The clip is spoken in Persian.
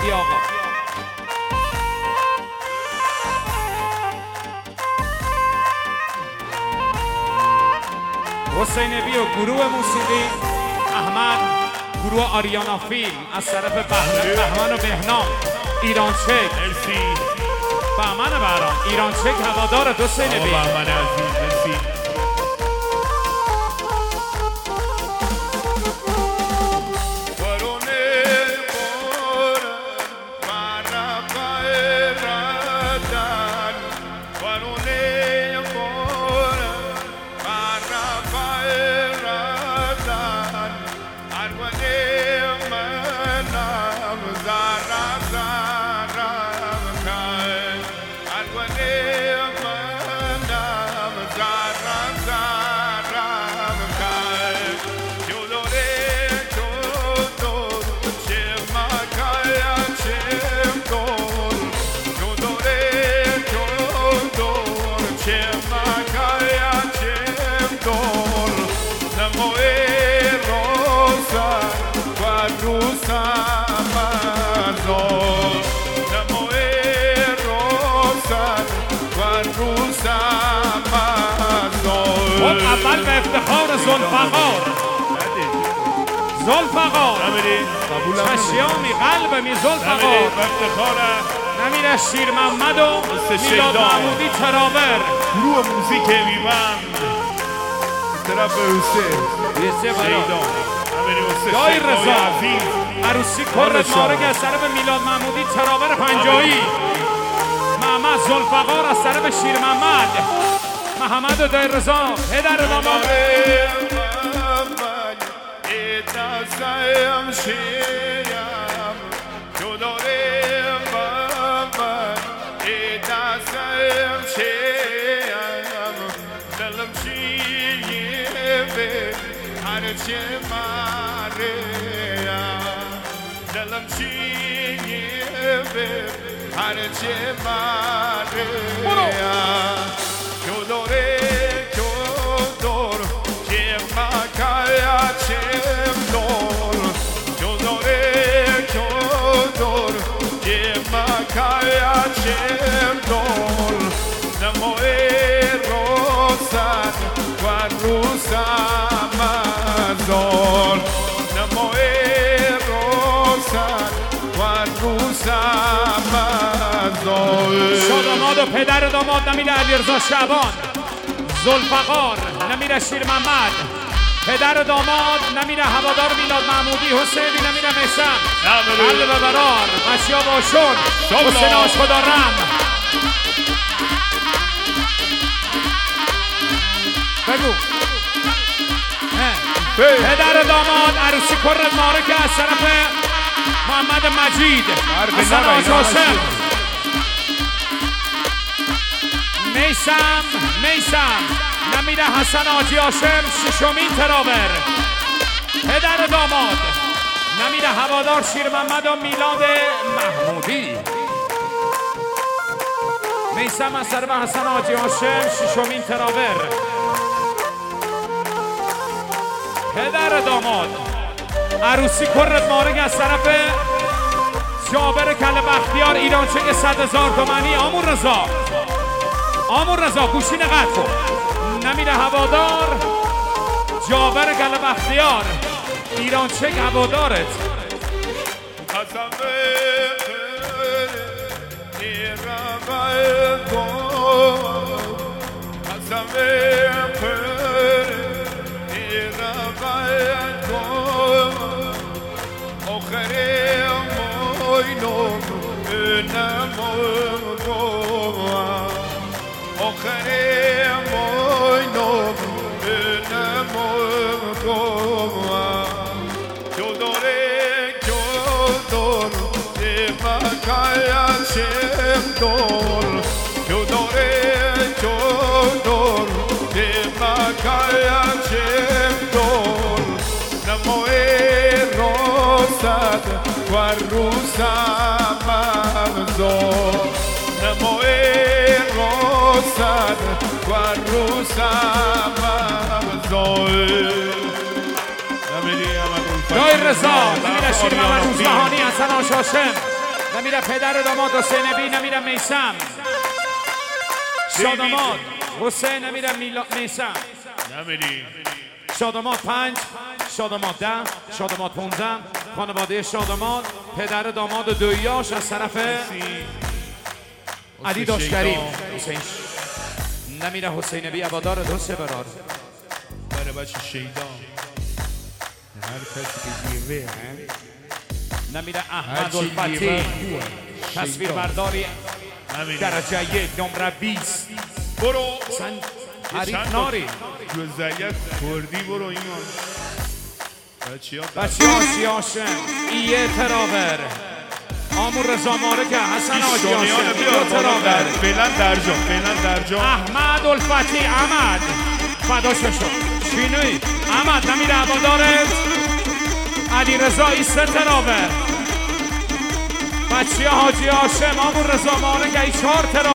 مهدی آقا. حسین بیو گروه موسیقی، احمد گروه آریانا فیلم از طرف بهمن و بهنام ایرانچک. مرسی بهمن برام ایرانچک هوادار حسین بیو. بهمن عزیز مرسی. اول به افتخار زلفقار چشیامی قلبمی زلفقار نمیره شیر محمد و میلاد محمودی تراور گروه موزیک میبند طرف شیدا جای رضا عروسی کرد مارگ از طرف میلاد محمودی تراور پنجایی محمد زلفقار از طرف شیر محمد محمد و دای رضا پدر داماد شاداماد و پدر داماد نمیره علیرضا شعبان زلفقار نمیره شیر محمد پدر داماد نمیره هوادار میلاد محمودی حسینی نمیره میسم قلب برار مشیا باشون حسین آشخدا رم بگو پدر داماد عروسی کرد مارک از طرف محمد مجید حسن آجاشم میسم نمیره حسن آجی هاشم ششمین تراور پدر داماد نمیره هوادار شیر محمد و میلاد محمودی میسم از طرف حسن آجی هاشم ششمین تراور پدر داماد عروسی کرد مارگ از طرف جابر کل بختیار ایرانچک 100,000 تومانی آمون رضا گوشین قطع کن نمیره هوادار جابر کل بختیار ایرانچک هوادارت جای رضا نمیره شیر محمد روزبهانی حسن آشاشم نمیره پدر داماد حسین نبی نمیره میسم شاداماد حسین نمیره میسم نمیری شاداماد 5 شاداماد 10 شاداماد 15 خانواده شاداماد پدر داماد دویاش از طرف علی داشتریم حسین نمیره حسین نبی عبادار دو سبرار برای بچه شیدان هر کسی که جیوه نمیره احمد الفتی تصویر برداری درجه 1 نمره 20 برو حریف ناری جزئیت کردی برو ایمان بچه ها سیاشم ایه تراور آمور رضا مارکه حسن آجیاشم دو تراور فعلا در جا احمد الفتی احمد فدا ششو چینوی احمد نمیره عبادارت علی رضایی 3 تراور بچه حاجی هاشم آمور رضا مارکه 4 تراور